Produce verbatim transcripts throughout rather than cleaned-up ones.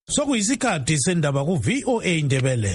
Sokuyisikhathi sendaba ku V O A Indebele.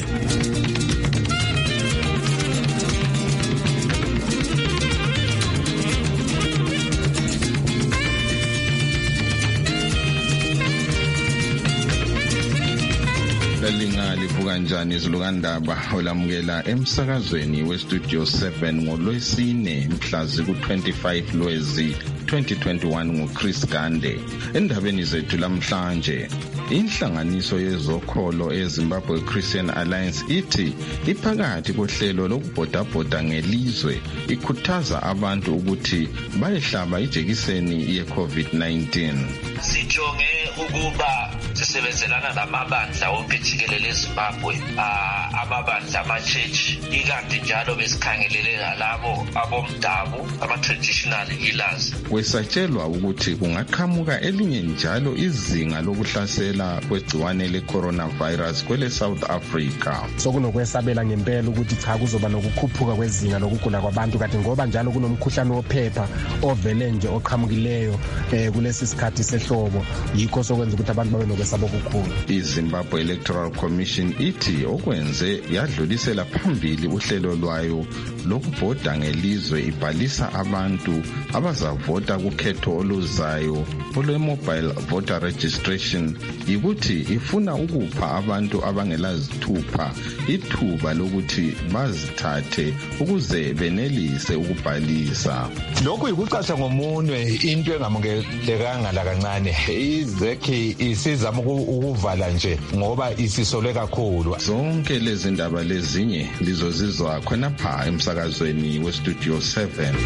Livuka njani izilukandaba olamukela emsakazweni westudio seven ngolwesine mhla ziku twenty-five Lwezi twenty twenty-one nguChris Gande. Endabeni zethu lamhlanje, inhlanganiso yezokholo eZimbabwe Christian Alliance ithi iphakathi kohlelo lokubhodabhoda ngelizwe ikhuthaza abantu ukuthi bayehlaba ijekiseni ye-COVID nineteen. Sijonge ukuba sisebenzelana namabandla wonke jikelele eZimbabwe, amabandla ama-church, ikanti njalo besikhangelele labo abomdabu, ama-traditional healers. Kwesatshelwa ukuthi kungaqhamuka elinye njalo izinga lokuhlasela kwegciwane le-coronavirus kwele South Africa. Sokunokwesabela ngempela ukuthi cha kuzoba nokukhuphuka kwezinga lokugula kwabantu, kanti ngoba njalo kunomkhuhlane wophepha ovele nje oqhamukileyo eh, kulesi sikhathi sehlobo, yikho sokwenza ukuthi abantu babe nokwesaba okukhulu. iZimbabwe Electoral Commission ithi okwenze yadlulisela phambili uhlelo lwayo lokubhoda ngelizwe ibhalisa abantu abazavota kukhetho oluzayo olwe-mobile voter registration, yikuthi ifuna ukupha abantu abangelazithupha ithuba lokuthi bazithathe ukuze benelise ukubhalisa. Lokhu yikucatsha ngomunwe into engamukelekanga la kancane. Izekhi isizama ukuvala nje ngoba isisolwe kakhulu. Zonke lezi ndaba lezinye lizozizwa khonapha emsakazweni westudio seven.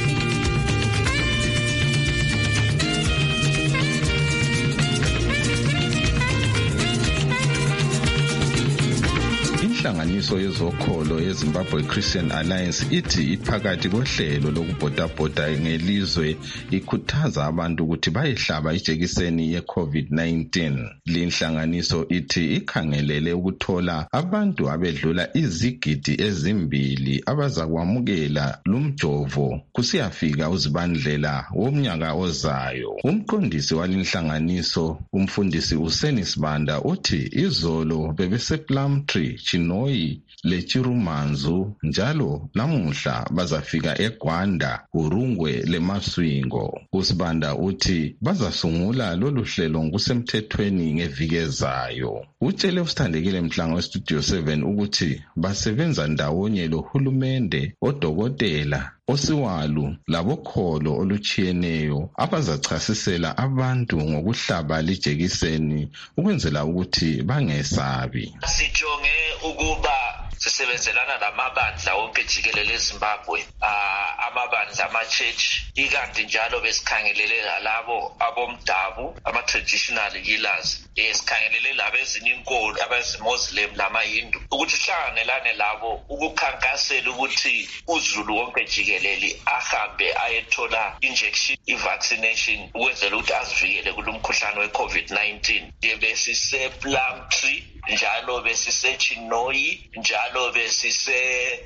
Inhlanganiso yezokholo yeZimbabwe Christian Alliance ithi iphakathi kohlelo lokubhodabhoda ngelizwe ikhuthaza abantu ukuthi bayehlaba ijekiseni ye-COVID nineteen. Linhlanganiso ithi ikhangelele ukuthola abantu abedlula izigidi ezimbili abazakwamukela lumjovo kusiyafika uZibandlela womnyaka ozayo. Umqondisi walinhlanganiso, umfundisi uSenisbanda, uthi izolo bebesePlumtree, Chinoi leChirumanzu njalo namuhla bazafika eGwanda, uRungwe leMaswingo. uSibanda uthi bazasungula lolu hlelo ngokusemthethweni ngeviki ezayo. Utshele usithandekile Mhlanga westudio seven ukuthi basebenza ndawonye lohulumende, odokotela, osiwalu labokholo oluchiyeneyo abazachasisela abantu ngokuhlaba lijekiseni ukwenzela ukuthi bangesabi. Sijonge ukuba sisebenzelana namabandla wonke jikelele eZimbabwe, amabandla ama-church, ikanti njalo besikhangelele labo abomdabu, ama-traditional healers, esikhangelele labo ezininkolo, abezimuslim lamahindu, ukuthi sihlanganelane labo ukukhankasela ukuthi uZulu wonke jikelele ahambe ayethola injection, i-vaccination, ukwenzela ukuthi azivikele kulomkhuhlane we-COVID nineteen. BesisePlumtree, njalo besisechinoi, njalo besise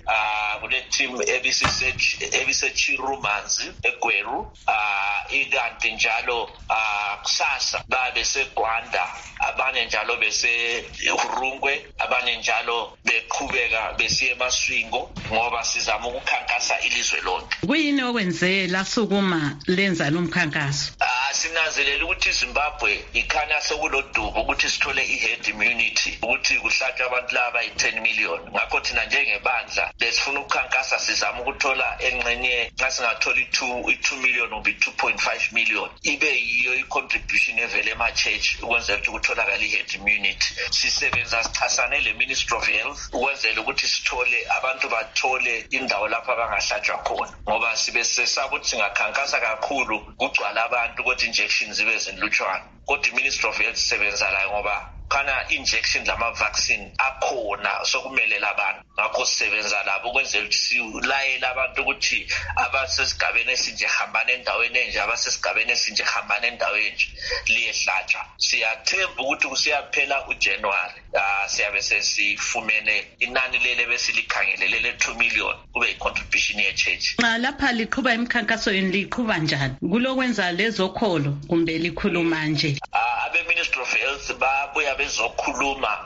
uh kule team ebisise ebisechirumanzi eGweru, uh ikanti njalo uh kusasa babe seGwanda, abanye njalo bese uRungwe, abanye njalo beqhubeka besiye eMaswingo, ngoba sizama ukukhankasa ilizwe lonke. Kuyini okwenzela sukuma lenza lomkhankaso? Ah sinanzelela ukuthi iZimbabwe ikhanya sekulodubo ukuthi sithole i-herd immunity, ukuthi kuhlatshwa abantu laba i-ten million. Ngakho thina njengebandla lesifuna ukukhankasa sizama ukuthola engxenye, nxa singathola i-two million ube two point five million, ibe yiyo i-contribution evele ema-church ukwenzela ukuthi kutholakala i-herd immunity. Sisebenza sichasane le-Ministry of Health ukwenzela ukuthi sithole abantu bathole indawo lapho abangahlatshwa khona, ngoba sibe sesaba ukuthi singakhankasa kakhulu kugcwala abantu ukuthi injections zibe zinlutshwana. Kodwa i-Ministry of Health isebenza la ngoba kana injection lama vaccine akhona sokumelela abantu. Ngakho sisebenza labo ukwenzela ukuthi silayela abantu ukuthi abasesigabeni esinje hambane endaweni enje, abasesigabeni esinje hambane endaweni enje liyehlatshwa. Siyathemba ukuthi kusiyaphela uJanuary ah siyabe sesifumene inani lele besilikhangelele le two million kube i-contribution ye-church. Nxa lapha liqhuba imikhankaso yini liqhuba njani? Kulokwenza lezokholo kumbe likhuluma nje? Ah abe Ministry of Health babo babuya bezokhuluma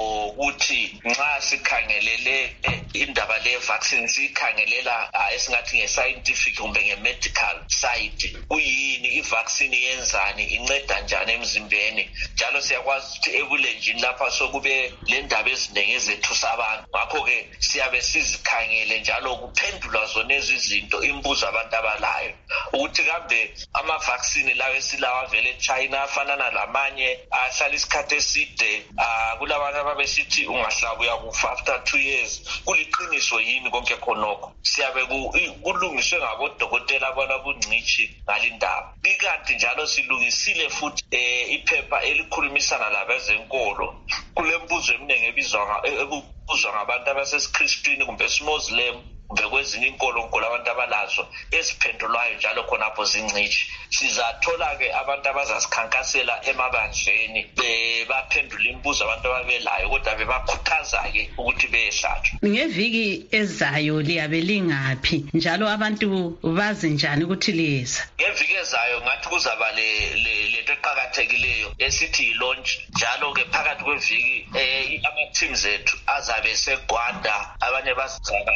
ngokuthi nxa sikhangelele indaba le vaccine sikhangelela esingathi nge-scientific kumbe nge-medical side, kuyini i-vaccine yenzani, inceda njani emzimbeni, njalo siyakwazi ukuthi ebulenjini lapha sokube le ndaba eziningi ezethusa abantu. Ngakho-ke siyabe sizikhangele njalo kuphendulwa zona izinto, imbuzo abantu abalayo ukuthi kambe ama-vaccine lawo esilawa vele eChina afanana lamanye ahlala isikhathi eside, kulabantu ababesithi ungahlaba uyakufa after two years, kuliqiniso yini konke khonokho? Siyabe kulungiswe ngabodokotela bona bungcishi ngalindaba. Ikanti njalo silungisile futhi iphepha elikhulumisana labezenkolo kulembuzo eminingi ebizwa ebuzwa ngabantu abasesiKristwini kumbe esiMuslim kumbe kwezinye inkolo abantu abalazo eziphendulwayo njalo khonapho zingcishi. Sizathola-ke abantu abazasikhankasela emabandleni baphendula imibuzo abantu ababelayo kodwa bebakhuthaza-ke ukuthi beyehlatshwa. Ngeviki ezayo liyabe lingaphi njalo abantu bazi njani ukuthi liyeza? Ngeviki ezayo ngathi kuzaba lento eqakathekileyo esithi yi-launch. Njalo-ke phakathi kweviki ama-teams ethu azabe seGwanda, abanye bazaba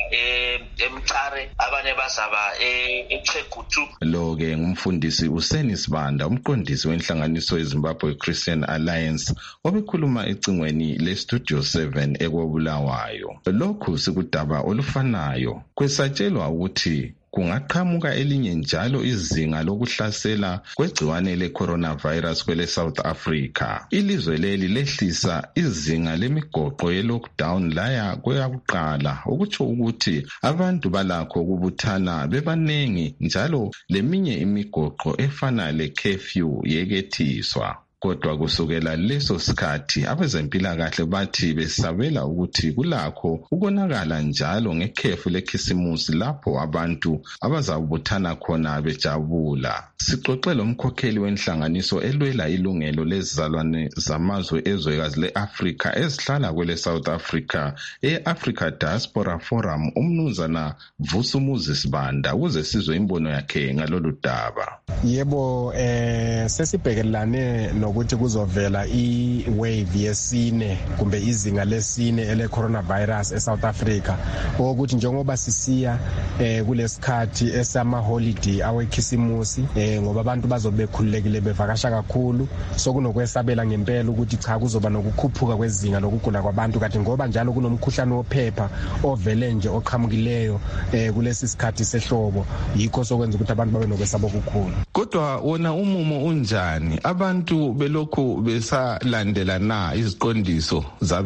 eMtare, abanye bazaba eChegutu. Lo-ke ngumfundisi uSeni Sibanda, umqondisi wenhlanganiso yeZimbabwe Christian Alliance, obekhuluma ecingweni leStudio seven eKobulawayo. Lokhu sikudaba olufanayo kwesatshelwa ukuthi kungaqhamuka elinye njalo izinga lokuhlasela kwegciwane le-coronavirus kwele South Africa. Ilizwe leli lehlisa izinga lemigoqo ye-lockdown laya kweyakuqala, ukutsho ukuthi abantu balakho ukubuthana bebanengi njalo leminye imigoqo efana le-curfew yekethiswa. Kodwa kusukela leso sikhathi abezempilakahle bathi besabela ukuthi kulakho ukonakala njalo ngekhefu lekhisimusi lapho abantu abazabuthana khona bejabula. Sixoxele umkhokheli wenhlanganiso elwela ilungelo lezizalwane zamazwe ezwekazi le-Afrika ezihlala kwele South Africa, e-Africa Diaspora Forum, umnumzana Vusumuzi Sibanda, ukuze sizwe imbono yakhe ngalolu daba. Yebo, eh sesibhekelane nokuthi kuzovela i-wave yesine kumbe izinga lesine ele coronavirus eSouth Africa, ukuthi njengoba sisiya eh kulesikhathi esama holiday awekhisimusi, eh ngoba abantu bazobe bekhululekile bevakasha kakhulu, sokunokwesabela ngempela ukuthi cha kuzoba nokukhuphuka kwezinga lokugula kwabantu, kanti ngoba njalo kunomkhuhlane wophepha ovele nje oqhamukileyo eh kulesi sikhathi sehlobo, yikho sokwenza ukuthi abantu babe nokwesaba okukhulu. Kodwa wona umumo unjani? Abantu belokhu besalandela na iziqondiso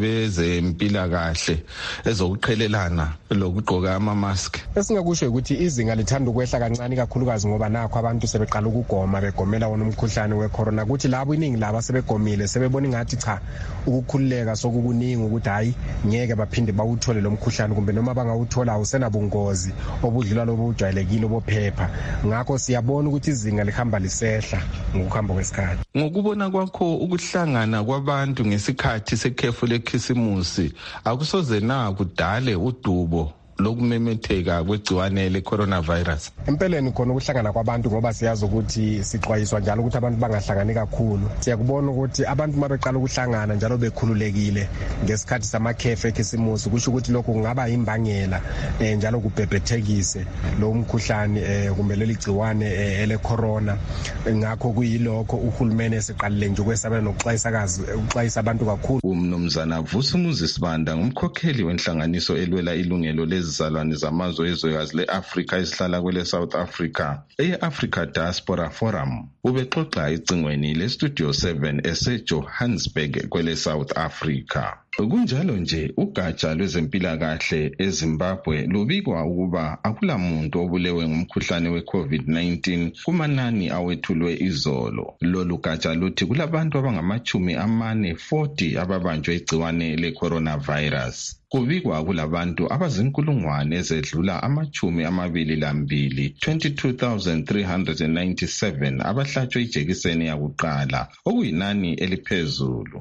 zabezempilakahle ezokuqhelelana lokugqoka ama-mask? Esingakusho ukuthi izinga lithanda ukwehla kancane kakhulukazi ngoba nakho abantu sebeqala ukugoma, begomela wona umkhuhlane wecorona, ukuthi labo iningi laba sebegomile sebebona ngathi cha ukukhululeka sokukuningi ukuthi hayi ngeke baphinde bawuthole lo mkhuhlane, kumbe noma bangawuthola awusenabungozi obudlula lobo bujwayelekile obophepha. Ngakho siyabona ukuthi izinga lihamba lisehla ngokuhamba kwesikhathi. Ngokubona kwakho ukuhlangana kwabantu ngesikhathi sekhefu lekhisimusi akusoze na kudale udubo lokumemetheka kwegciwane le-coronavirus? Empeleni khona ukuhlangana kwabantu ngoba siyazi ukuthi sixwayiswa njalo ukuthi abantu bangahlangani kakhulu. Siyakubona ukuthi abantu mabeqala ukuhlangana njalo bekhululekile ngesikhathi samakhefu ekhisimusi, kusho ukuthi lokho kungaba imbangela eh, njalo kubhebhethekise lo mkhuhlane eh, kumbe leli gciwane eh, ele corona. Ngakho kuyilokho uhulumeni esiqalile nje ukwesabela nokuxwayisa kazi ukuxwayisa abantu kakhulu. Umnumzana Vusumuzi Sibanda, ngumkhokheli wenhlanganiso elwela ilungelo lezizalwane zamazwe ezwekazi le-Afrika ezihlala kwele South Africa, e-Africa Diaspora Forum, ubexoxa icingweni leStudio seven eseJohannesburg kwele South Africa. Kunjalo nje ugatsha lwezempilakahle eZimbabwe lubikwa ukuba akulamuntu obulewe ngumkhuhlane we-COVID nineteen kumanani awethulwe izolo. Lolu gatsha luthi kulabantu abangamachumi amane forty ababanjwe igciwane le-coronavirus. Kubikwa kulabantu abazinkulungwane ezedlula amachumi amabili lambili, twenty-two thousand three hundred ninety-seven abahlatshwe ijekiseni yakuqala, okuyinani eliphezulu.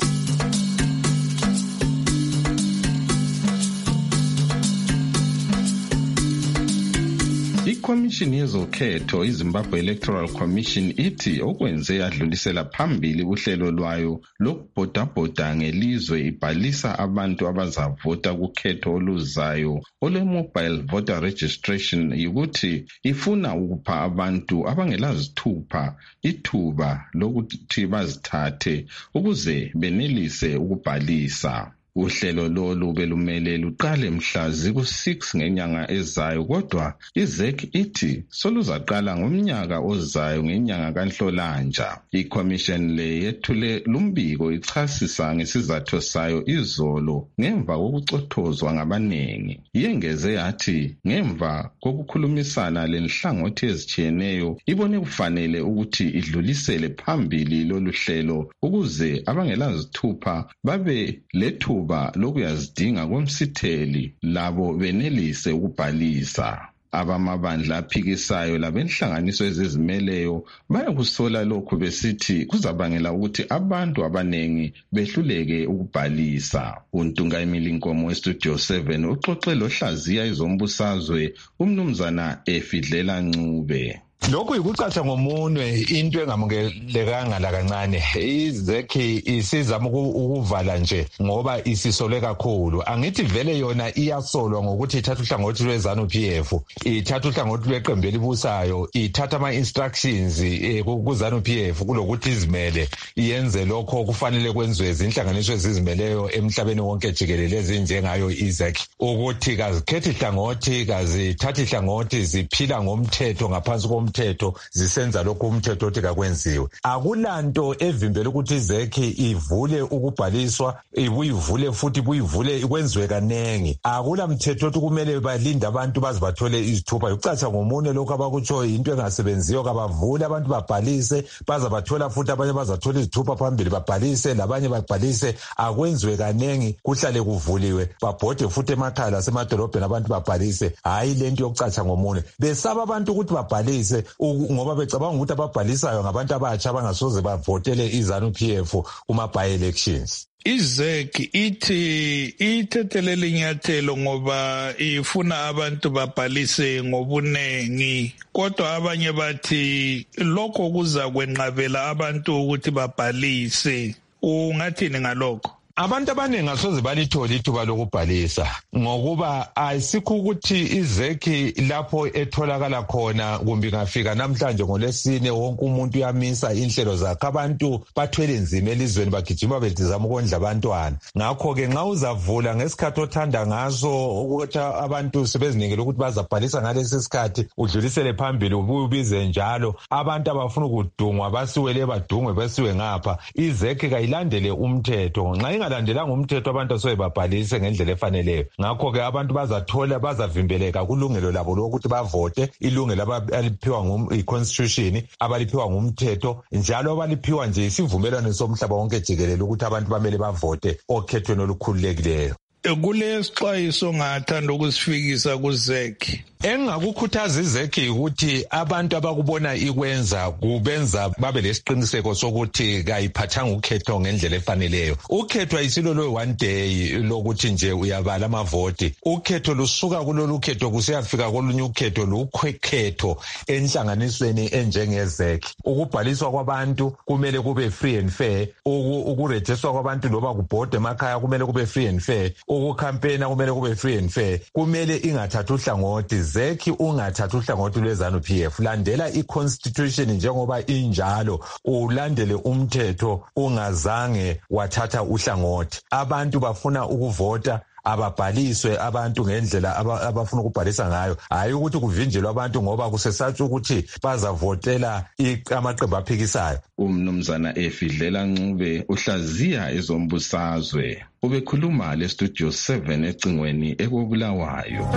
Ikomishini yezokhetho iZimbabwe Electoral Commission ithi okwenze yadlulisela phambili uhlelo lwayo lokubhodabhoda ngelizwe ibhalisa abantu abazavota kukhetho oluzayo ole-mobile voter registration yikuthi ifuna ukupha abantu abangelazithupha ithuba lokuthi bazithathe ukuze benelise ukubhalisa. Uhlelo lolu belumele luqale mhla ziku six ngenyanga ezayo kodwa I-Z E C ithi soluzaqala ngomnyaka ozayo ngenyanga kaNhlolanja. I-Commission le yethule lumbiko ichasisa ngesizathu sayo izolo ngemva kokucothozwa ngabanengi. Yengeze yathi ngemva kokukhulumisana lenhlangothi ezitshiyeneyo ibone kufanele ukuthi idlulisele phambili lolu hlelo ukuze abangelazithupha babe lethu lokuyazidinga komsitheli labo benelise ukubhalisa. Abamabandla aphikisayo labenhlanganiso ezizimeleyo bayakusola lokhu besithi kuzabangela ukuthi abantu abanengi behluleke ukubhalisa. Untunga Emilinkomo weStudio seven uxoxe lohlaziya izombusazwe umnumzana Efidlela Ncube. Lokhu yikucatsha ngomunwe into engamukelekanga la kancane. I-Z E C isizama ukuvala nje ngoba isisolwe kakhulu. Angithi vele yona iyasolwa ngokuthi ithatha uhlangothi lweZANU P F, ithatha uhlangothi lweqembu elibusayo, ithatha ama-instructions kuZANU P F kulokuthi izimele iyenze lokho kufanele kwenziwe izinhlanganiso ezizimeleyo emhlabeni wonke jikelele ezinjengayo i-Z E C, ukuthi kazikhethi ihlangothi, kazithatha ihlangothi, ziphila ngomthetho ngaphansi komthetho zisenza lokho umthetho othi kakwenziwe. Akulanto evimbela ukuthi I-Z E C ivule ukubhaliswa, ibuyivule futhi buyivule ikwenziwe kanengi. Akula mthetho othi kumele balinde abantu baze bathole izithupha. Ucatsha ngomunye lokho abakutsho into engasebenziyo kabavule abantu babhalise baza bathola futhi abanye bazathola izithupha phambili babhalise labanye babhalise. Akwenziwe kanengi kuhlale kuvuliwe babhode futhi emakhaya lasemadolobheni abantu babhalise. Hayi lento yokucatsha ngomunye besaba abantu ukuthi babhalise ngoba becabanga ukuthi ababhalisayo ngabantu abatsha abangasoze bavotele iZANU P F kuma by elections. I-Z E C ithi ithethelele inyathelo ngoba ifuna abantu babhalise ngobunengi, kodwa abanye bathi lokho kuza kwenqabela abantu ukuthi babhalise. Ungathini ngalokho? Abantu abaningi asoze balithole ithuba lokubhalisa ngokuba ayisikho ukuthi I-Z E C lapho etholakala khona kumbe ngafika namhlanje ngolesine wonke umuntu uyamisa inhlelo zakhe. Abantu bathwele nzima elizweni bagijima bezama ukondla abantwana. Ngakho ke nxa uzavula ngesikhathi othanda ngaso ukuthi abantu sebezinikele ukuthi bazabhalisa ngalesi sikhathi udlulisele phambili ububize njalo abantu abafuna ukudungwa basiwele badungwe besiwe ngapha. I-Z E C kayilandele umthetho. Nxa ingalandelanga umthetho abantu asobe babhalise ngendlela efaneleyo. Ngakho ke abantu bazathola bazavimbeleka kulungelo labo lokuthi bavote, ilungelo abaliphiwa ngum-constitution, abaliphiwa ngumthetho, njalo abaliphiwa nje isivumelwano somhlaba wonke jikelele ukuthi abantu bamele bavote okhethweni olukhululekileyo. Kulesixwayiso ngathanda ukusifikisa ku-Z E C. Engakukhuthaza I-Z E C ukuthi abantu abakubona ikwenza kubenza babe lesiqiniseko sokuthi kayiphathanga ukhetho ngendlela efaneleyo. Ukhetho ayisilo lo one day lokuthi nje uyabala amavoti. Ukhetho lusuka kulolu khetho kusiyafika kolunye ukhetho lukhekhetho enhlanganisweni enjenge-Z E C. Ukubhaliswa kwabantu kumele kube free and fair, ukurejistwa kwabantu loba kubhode emakhaya kumele kube free and fair, ukukhampena kumele kube free and fair. Kumele ingathatha uhlangothi Z E C ungathatha uhlangothi lweZANU P F. Landela i-constitution njengoba injalo, ulandele umthetho ungazange wathatha uhlangothi. Abantu bafuna ukuvota ababhaliswe abantu ngendlela abafuna ukubhalisa ngayo, hayi ukuthi kuvinjelwe abantu ngoba kusesatsho ukuthi bazavotela amaqembu aphikisayo. Umnumzana Efidlela Ncube uhlaziya ezombusazwe ubekhuluma leStudio seven ecingweni ekobulawayo.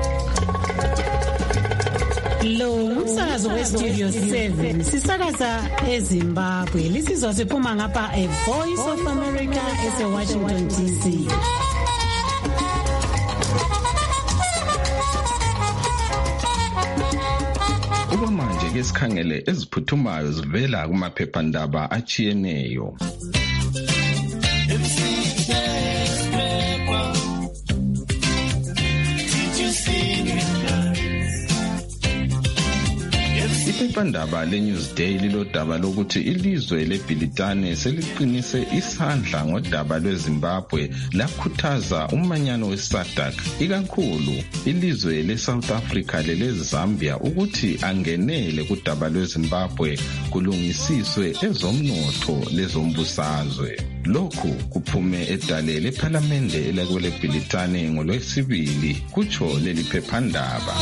Lo umsakazo weStudio seven sisakaza eZimbabwe, lisizwa siphuma ngapha e Voice of America eseWashington D C. Okwamanje ke sikhangele eziphuthumayo zivela kumaphephandaba achiyeneyo. Iphephandaba leNewsday lilodaba lokuthi ilizwe leBhilitane seliqinise isandla ngodaba lweZimbabwe lakhuthaza umanyano weSADC, ikakhulu ilizwe leSouth Africa leleZambia ukuthi angenele kudaba lweZimbabwe kulungisiswe ezomnotho lezombusazwe. Lokhu kuphume edale lephalamende elakwele Bhilitane ngolwesibili, kutsho leli phephandaba.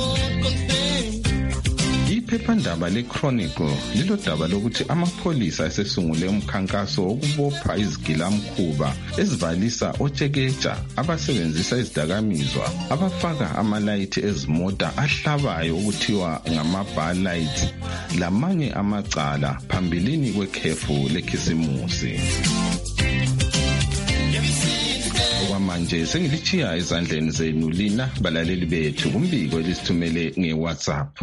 Iphephandaba leChronicle lilodaba lokuthi amapholisa esesungule umkhankaso wokubopha izigilamkhuba ezibalisa otshekeja abasebenzisa izidakamizwa abafaka amalayithi ezimota ahlabayo okuthiwa ngama-bar lights lamanye amacala phambilini kwekhefu lekhisimusi. Okwamanje sengilichiya ezandleni zenu lina balaleli bethu kumbiko elisithumele nge-WhatsApp.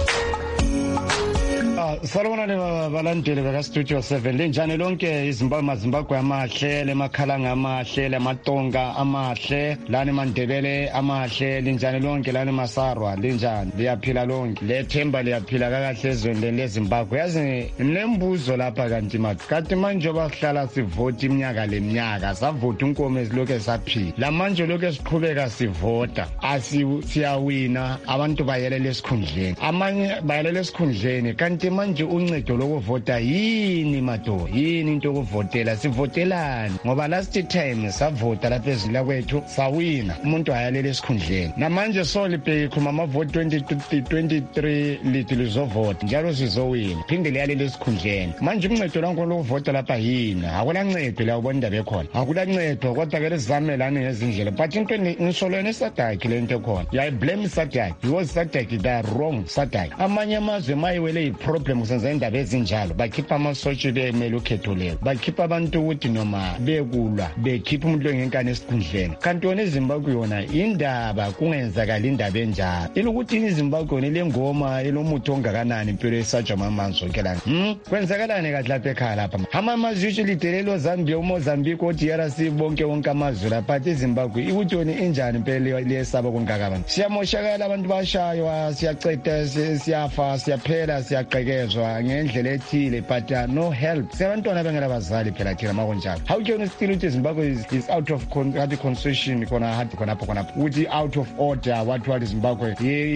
Salona le balandeli baka Studio seven linjani lonke iZimbabwe maZimbabwe amahle lemakhalanga amahle lematonga amahle lani mandebele amahle linjani lonke lani masarwa linjani liyaphila lonke lethemba liyaphila kakahle ezweni leZimbabwe. Yazi nembuzo lapha kanti manje kanti manje bahlala sivota iminyaka leminyaka savota unkomo ezilokho esaphila lamanje lokho esiqhubeka sivota asiyawina abantu bayelele esikhundleni amanye bayelele esikhundleni kanti manje uncedo lokuvota yini madoda yini into yokuvotela sivotelani ngoba last time savota lapha ezila kwethu sawina umuntu ayalele esikhundleni namanje solibheki khuma amavoti twenty twenty-three lithi lizovota njalo sizowina phinde liyalele esikhundleni manje uncedo lonke lokuvota lapha yini akulancedo la ubona indaba ekhona akulancedo kodwa ke lizamela ngezindlela but into ngisolweni SADC lento ekhona yayi blame SADC because SADC they are wrong SADC amanye amazwe mayiwele iproblem kusenza indaba ezinjalo bakhipha amasotsha bemele ukhetho lelo bakhipha abantu ukuthi noma bekulwa bekhipha umuntu ngenkani esikhundleni kanti yona eZimbabwe yona indaba kungenzakala indaba enjalo ilukuthi iZimbabwe yona lengoma elomuthi ongakanani impilo esajwa mamanzi zonke la hm kwenzakalani kahle lapha ekhaya lapha amazwe usually delelo Zambia uMozambique odi R C bonke wonke amazwe lapha eZimbabwe ikuthi yona injani impela liyesaba kongaka abantu siyamoshakala abantu bashaywa siyaceda siyafa siyaphela siyaqekezwa ngendlela ethile but uh, no help sebantwana bengela bazali phela thina makonjalo how can you still ukuthi Zimbabwe is, is out of con the constitution kona hadi kona kona ukuthi out of order what what Zimbabwe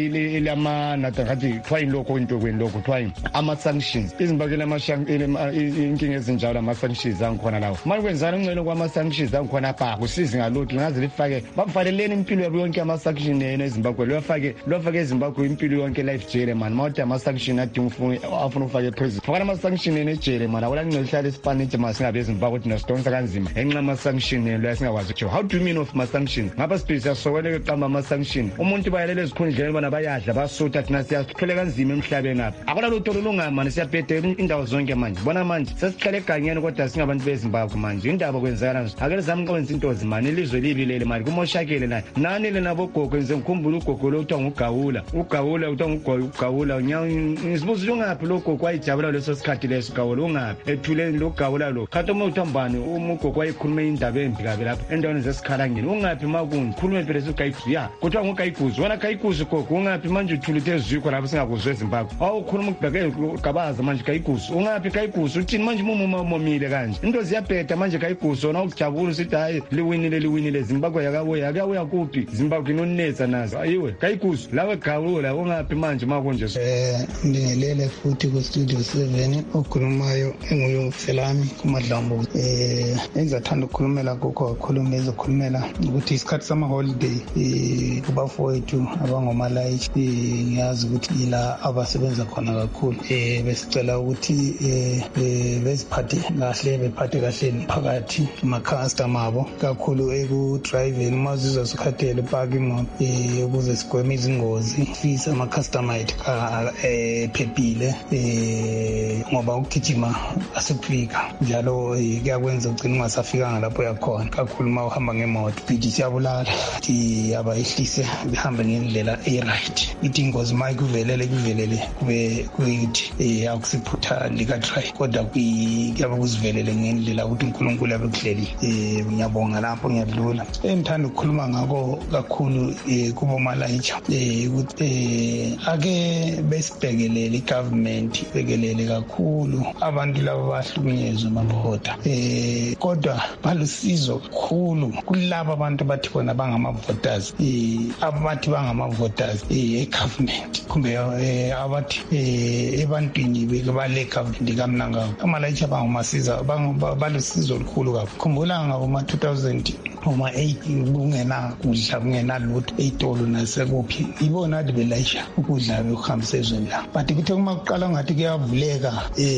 ilama nathi try lokho into kweni lokho try ama sanctions iZimbabwe lama inkinga ezinjalo ama sanctions angikhona lawo manje kwenzana ungcelo kwama sanctions angikhona pha kusizi ngalokho ngaze lifake bakufaneleni impilo yabo yonke ama sanctions eZimbabwe lofake lofake eZimbabwe impilo yonke life jail man mawuthi ama sanctions adinga afuna ufake president faka ama sanctions ejele man awulanqela ihlala isipanithi masingabe eZimbabwe ukuthi nesidonsa kanzima enxa ama sanctions lo yasingakwazi ukuthi how do you mean of ma sanctions ngaba space yasokwele eqamba ama sanctions umuntu bayalele ezikhundleni bana bayadla basutha thina siyasiphele kanzima emhlabeni apha akula lutho lolungama manje siyabhedela indawo zonke manje bona manje sesihlale egangeni kodwa singabantu beZimbabwe manje indaba kwenzakala nje akele zami kwenza into zimani ilizwe libilele manje kumoshakele naye nani le nabo gogo ngize ngikhumbula ugogo lo kuthiwa ngugawula ugawula kuthiwa ngugawula nyawo ngizibuza ungaphi lo gogo wayijabula leso sikhathi leso gawula ungaphi ethule lo gawula lo khathi uma uthambani umugogo wayikhuluma indaba embi kabe lapha endaweni zesikhalangeni ungaphi makungi khulume phela sokayiguzu ya kuthiwa ngokayiguzu wona kayiguzu gogo ungaphi manje uthulithe eziko lapha singakuzwe eZimbabwe awukhuluma ukubheke gabaza manje kayiguzu ungaphi kayiguzu uthini manje umuma momile kanje into ziyabheda manje kayiguzu wona ukujabula usithi hayi liwinile liwinile Zimbabwe yakabuya yakabuya kuphi Zimbabwe inonetsa nazo ayiwe kayiguzu lawe gawula ungaphi manje makunje eh ndingelele futhi ku Studio seven okhulumayo enguye uFelami kumadlambu eh engizathanda ukukhulumela kokho kakhuluma ezokhulumela ukuthi isikhathi sama holiday eh kubafowethu abangomalayithi ngiyazi ukuthi ila abasebenza khona kakhulu eh besicela ukuthi eh beziphathe kahle bephathe kahle phakathi ama customer abo kakhulu eku driving mazizwa sikhathele park imoto eh ukuze sigweme izingozi fisa ama customer ethu eh phephile eh ngoba ukugijima asifika njalo kuyakwenza ugcina ungasafikanga lapho yakhona kakhulu uma uhamba ngemoto ithi siyabulala ithi abayihlise behambe ngendlela e-right ithi ingozi uma kuvelele kuvelele kube kuyithi eh akusiphutha lika try kodwa kuyaba kuzivelele ngendlela ukuthi uNkulunkulu abekuhleli eh ngiyabonga lapho ngiyadlula engithanda ukukhuluma ngako kakhulu kubo malayicha eh ukuthi ake besibhekelele igovernment bekelele kakhulu abantu laba bahlukunyezwe mabhoda eh kodwa balusizo kakhulu kulabo abantu bathi bona bangama voters eh abathi bangama voters eh government kumbe abathi eh ebantwini bale government kamnanga amalayicha bangumasiza balusizo olukhulu kakhulu khumbula ngoma two thousand uma eight kungena kudla kungena lutho eitolo nasekuphi ibona ade belayisha ukudla bekuhambisezwe la but kuthe uma kuqala ngathi kuyavuleka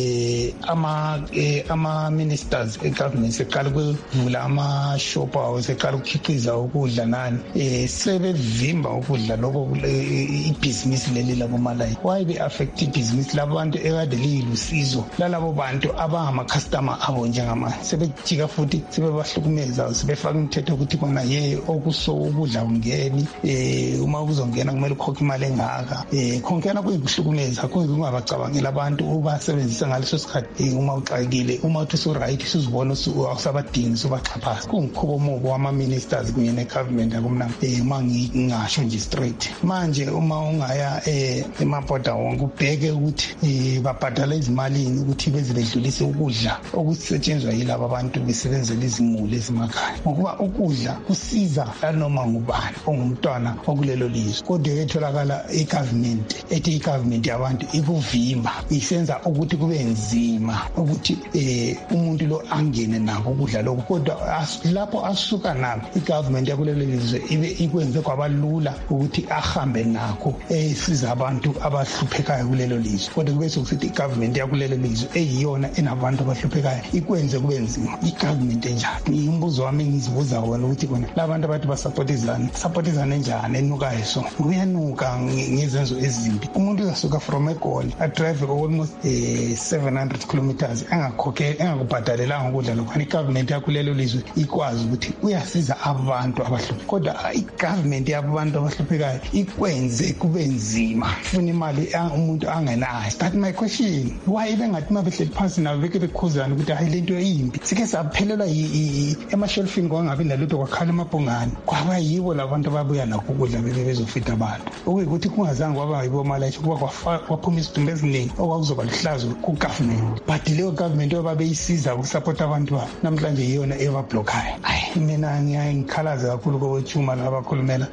eh ama ama ministers egovernment seqala ukuvula ama shop awo seqala ukukhiqiza ukudla nani eh sebevimba ukudla lokho ibusiness leli labo malayi why be affect ibusiness labantu ekade lilusizo lalabo bantu abangama customer abo njengama sebejika futhi sebebahlukumeza sebefaka umthetho ukuthi bona ye okuso ukudla ungeni eh uma uzongena kumele ukhokhe imali engaka eh khonkena kuyikuhlukumeza kungabacabangela abantu ubasebenzisa ngaleso sikhathi uma uxakile uma uthi so right sizibona usabadingi sobaxhaphaza kungikhubo mobo wama ministers kunye ne government akumna eh uma ngingasho nje straight manje uma ungaya eh emaboda wonke ubheke ukuthi eh babhadala izimalini ukuthi beze bedlulise ukudla okusetshenzwa yilabo abantu besebenzela izimuli ezimakhaya ngokuba ukudla kusiza noma ngubani ongumntwana okulelo lizwe kodwa etholakala igovernment ethi igovernment yabantu ikuvimba isenza ukuthi kube nzima ukuthi eh umuntu lo angene nako ukudla lokho kodwa lapho asuka nako igovernment yakulelo lizwe ibe ikwenze kwabalula ukuthi ahambe nako esiza abantu abahluphekayo kulelo lizwe kodwa kube sokuthi igovernment yakulelo lizwe eyiyona enabantu abahluphekayo ikwenze kube nzima igovernment enjani imbuzo wami ngizibuza wona ukuthi kona labantu abathi basupportizana supportizana njani enukayo so kuyanuka ngezenzo ezimbi umuntu uyasuka from eGoli a drive almost eh seven hundred kilometers engakhokhe engakubhadalelanga ukudla lokho igovernment yakulelo lizwe ikwazi ukuthi uyasiza abantu abahluphe kodwa igovernment yabantu abahluphekayo ikwenze kube nzima funa imali umuntu angenayo that my question why bengathi mabehleli phansi nabo beke bekhuzana ukuthi hayi lento yimbi sike saphelelwa emashelfini kwangabi nalutho kwakhala emabhongani kwaba yibo labantu ababuya nakho ukudla bebe bezofita abantu ukuyikuthi kungazange kwaba yibo malayicha kuba kwaphuma isidumbu eziningi okwakuzoba lihlazo ku-government but leyo government babeyisiza ukusapota abantu babo namhlanje yiyona ebablokhayo hayi mina ngiyayikhalaza kakhulu kokwethuma labakhulumela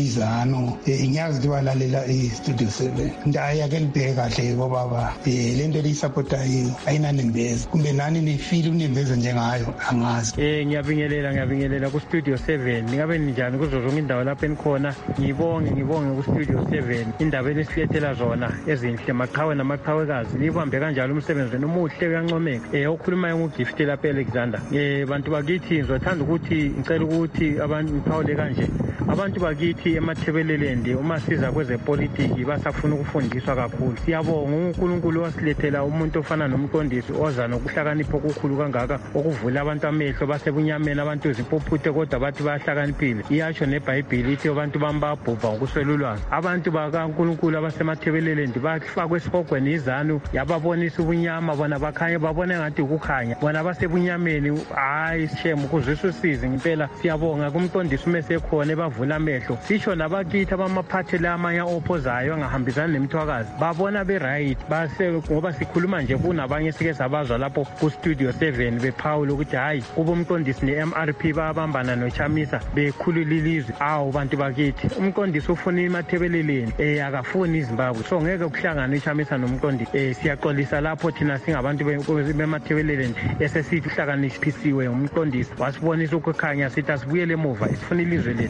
izano ngiyazi ukuthi balalela i-studio seven ndayake libheke kahle bobaba le nto eliyisapotayo ayinanembeza kumbe nani nifile unembeza njengayo angazi eh ngiyabingelela ngiyabingelela ku-studio seven ningabe ninjani kuzo zonke indawo lapho enikhona ngibonge ngibonge ku-studio seven indaba enisilethela zona ezinhle maqhawe namaqhawekazi nibambe kanjalo umsebenzi wenu umuhle uyancomeka eh okhulumayo nguGift lapha eAlexander eh bantu bakithi ngizothanda ukuthi ngicela ukuthi abantu ngiphawule kanje abantu bakithi emathebelelendi uma siza kwezepolitiki basafuna ukufundiswa kakhulu siyabonga uNkulunkulu wasilethela umuntu ofana nomqondisi oza nokuhlakanipha okukhulu kangaka okuvula abantu amehlo basebunyameni abantu izipophuthe kodwa bathi bayahlakaniphile iyasho neBhayibheli ithi abantu bambabhubha ngokuswelulwazi abantu bakaNkulunkulu abasemathebelelendi bafakwe esihogweni izanu yababonisa ubunyama bona bakhanye babone ngathi ukukhanya bona basebunyameni hayi shame kuzwisa usizi ngempela siyabonga kumqondisi umesekhona ebavula amehlo sisho nabakithi abamaphathi la amanye opposayo angahambisani nemithwakazi babona be right base ngoba sikhuluma nje kunabanye sike sabazwa lapho ku studio seven bephawula ukuthi hayi kuba umqondisi ne-M R P babambana noChamisa bekhulula ilizwe awu bantu bakithi umqondisi ufuna imathebeleleni eh akafuni iZimbabwe so ngeke kuhlangana uChamisa nomqondisi eh siyaxolisa lapho thina singabantu bemathebeleleni esesithi uhlakaniphisiwe umqondisi wasibonisa ukukhanya sithi asibuyele emuva isifuna ilizwe lethu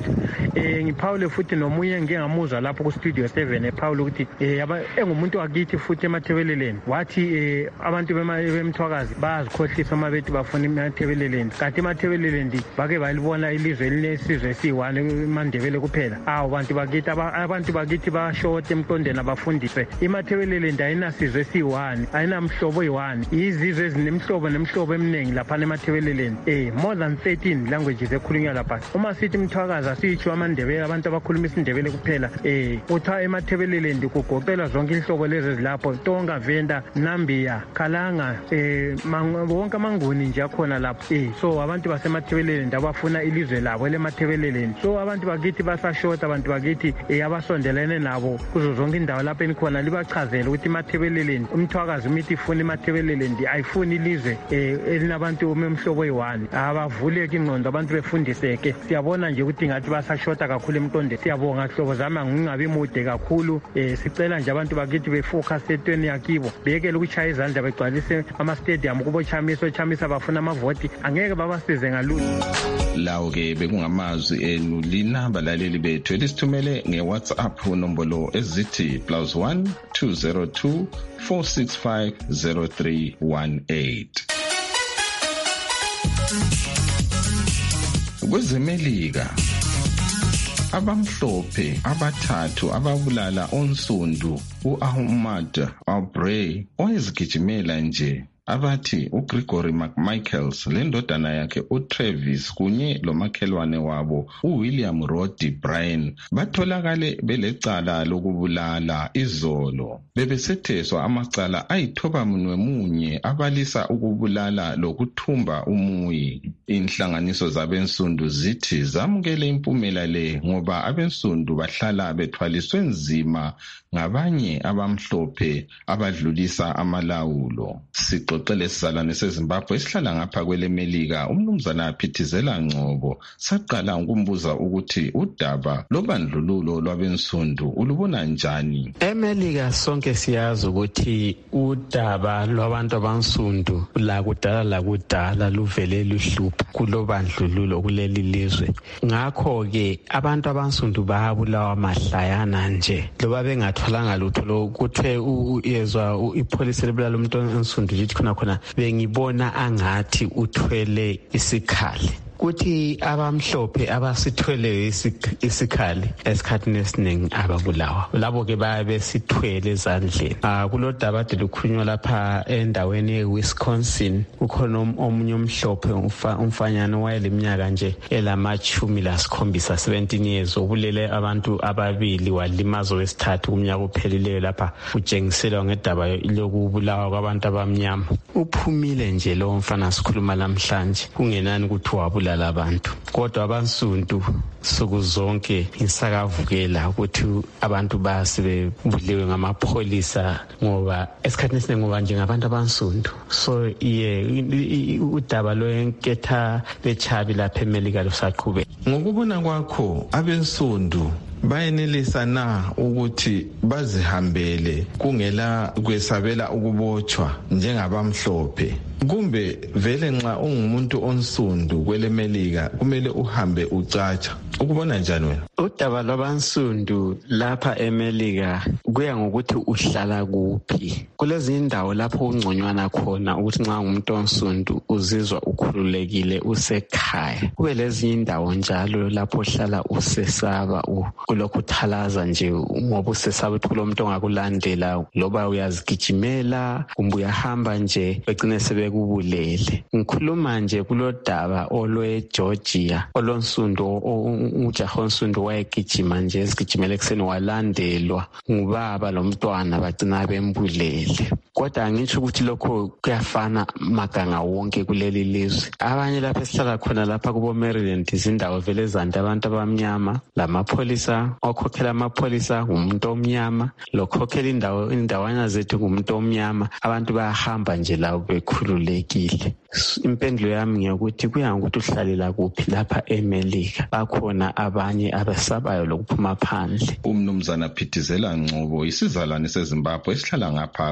eh ngiphawule futhi nomunye ngingamuzwa lapho ku studio seven ephawule ukuthi eh engumuntu wakithi futhi emathebeleleni wathi eh abantu bemthwakazi bazikhohlisa uma bethi bafuna emathebeleleni kanti emathebeleleni bake balibona ilizwe elinesizwe esiyi-one eMandebele kuphela awu bantu bakithi abantu bakithi bashota emqondweni abafundiswe imathebeleleni ayinasizwe esiyi-one ayinamhlobo oyi-one izizwe ezinemhlobo nemhlobo eminingi lapha emathebeleleni eh more than thirteen languages ekhulunywa lapha uma sithi mthwakazi asitsho amandebele abantu abakhuluma isindebele kuphela eh utha emathebeleleni kugoqelwa zonke inhlobo lezi ezilapho Tonga, Venda, Nambia, Kalanga eh wonke amanguni nje akhona lapho eh so abantu basemathebeleleni ndabafuna ilizwe labo lemathebeleleni so abantu bakithi basashota abantu bakithi eh abasondelene nabo kuzo zonke indawo lapho enikhona libachazela ukuthi emathebeleleni umthwakazi umithi ifuna emathebeleleni ayifuni ilizwe eh elinabantu umemhlobo oyi-one abavuleke ingqondo abantu befundiseke siyabona nje ukuthi ngathi basashota kakhulu emqondweni siyabonga hlobo zami ngingabi mude kakhulu eh sicela nje abantu bakithi befocus etweni yakibo bekele ukuchaya izandla begcwalise ama stadium kubo Chamisa Chamisa bafuna amavoti angeke babasize ngalutho lawo ke bekungamazwi enu lina balaleli bethu elisithumele ngeWhatsApp unombolo ezithi plus one two zero two four six five zero three one eight. Kwezemelika abamhlophe abathathu ababulala onsundu uAhmad Aubrey oyizigijimela nje abathi uGregory McMichaels lendodana yakhe uTravis kunye lomakhelwane wabo uWilliam Roddy Bryan batholakale belecala lokubulala izolo bebesetheswa amacala ayithoba munwe munye abalisa ukubulala lokuthumba umuyi. Inhlanganiso zabensundu zithi zamukele impumela le ngoba abensundu bahlala bethwaliswe nzima ngabanye abamhlophe abadlulisa amalawulo. Sixoxele sizalwane seZimbabwe esihlala ngapha kwelemelika umnumzana Phithizela Ngcobo saqala ukumbuza ukuthi udaba lobandlululo lwabensundu ulubona njani. eMelika sonke siyazi ukuthi udaba lwabantu abansundu la kudala la kudala luvele luhlupha kulobandlululo kuleli lizwe. Ngakho ke abantu abansundu bayabulawa mahlayana nje loba bengatholanga lutho kuthe uyezwa ipolice libulala umuntu onsundu lithi khona khona bengibona angathi uthwele isikhali kuthi abamhlophe abasithweleyo isikhali esikhathini esiningi ababulawa labo ke babe sithwele ezandleni. Ah kulodaba ade lukhulunywa lapha endaweni eWisconsin ukhona omunye umhlophe umfanyana wayeleminyaka nje elamachumi lasikhombisa seventeen years obulele abantu ababili walimazo wesithathu kumnyaka ophelileyo lapha ujengiselwa ngedaba lokubulawa kwabantu abamnyama. Uphumile nje lo mfana sikhuluma namhlanje kungenani ukuthi wabulala abantu kodwa abansundu sokuzonke insakavukela ukuthi abantu basebebuliwe ngamapholisa ngoba esikhathini esiningi ngoba njengabantu abansundu so iye udaba lwenketha bechabi lapha eMelika lusaqhubeka. Ngokubona kwakho abensundu bayenelisa na ukuthi bazihambele kungela kwesabela ukubotshwa njengabamhlophe kumbe vele nxa ungumuntu onsundu kwelemelika kumele uhambe ucatsha ukubona njani wena? Udaba lwabansundu lapha eMelika kuya ngokuthi uhlala kuphi. Kulezi indawo lapho ungconywana khona ukuthi nxa umuntu onsundu uzizwa ukhululekile usekhaya. Kube lezi indawo njalo lapho uhlala usesaba kulokhu thalaza nje ngoba usesaba ukuthi kulomuntu ongakulandela loba uyazigijimela kumbe uyahamba nje begcine sebekubulele. Ngikhuluma nje kulodaba olwe Georgia olonsundu ujaha onsundu wayegijima nje ezigijimela ekseni walandelwa ngubaba lomntwana bagcina bembulele. Kodwa ngitsho ukuthi lokho kuyafana maganga wonke kuleli lizwe. Abanye lapha esihlala khona lapha kubo Maryland izindawo vele zande abantu abamnyama lamapholisa okhokhela amapholisa umuntu omnyama lokhokhela indawo indawana zethu ngumuntu omnyama abantu bayahamba nje lawo bekhululekile. Impendulo yami ngiyokuthi kuya ngokuthi uhlalela kuphi lapha eMelika. Bakhona abanye abesabayo lokuphuma phandle. Umnumzana Phithizela Ngcobo isizalwane seZimbabwe esihlala ngapha kwelemelika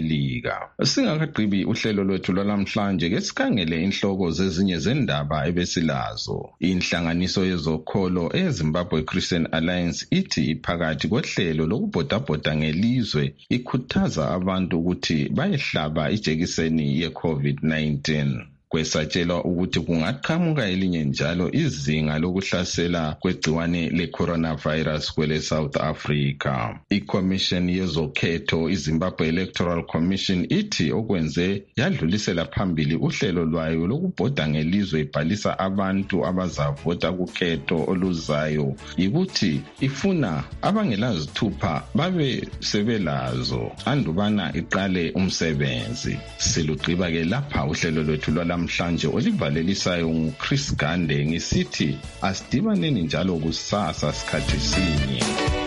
Melika. Singakagqibi uhlelo lwethu lwalamhlanje ke sikhangele inhloko zezinye zendaba ebesilazo. Inhlanganiso yezokholo eZimbabwe Christian Alliance ithi iphakathi kohlelo lokubhodabhoda ngelizwe ikhuthaza abantu ukuthi bayehlaba ijekiseni ye-COVID nineteen. Kwesatshelwa ukuthi kungaqhamuka elinye njalo izinga lokuhlasela kwegciwane le-coronavirus kwele South Africa. I-Commission yezokhetho iZimbabwe Electoral Commission ithi okwenze yadlulisela phambili uhlelo lwayo lokubhoda ngelizwe ibhalisa abantu abazavota kukhetho oluzayo yikuthi ifuna abangelazithupha babe sebelazo andubana iqale umsebenzi. Silugqiba ke lapha uhlelo lwethu lwala namhlanje olivalelisayo nguChris Gande ngisithi asidibaneni njalo kusasa sikhathi sinye.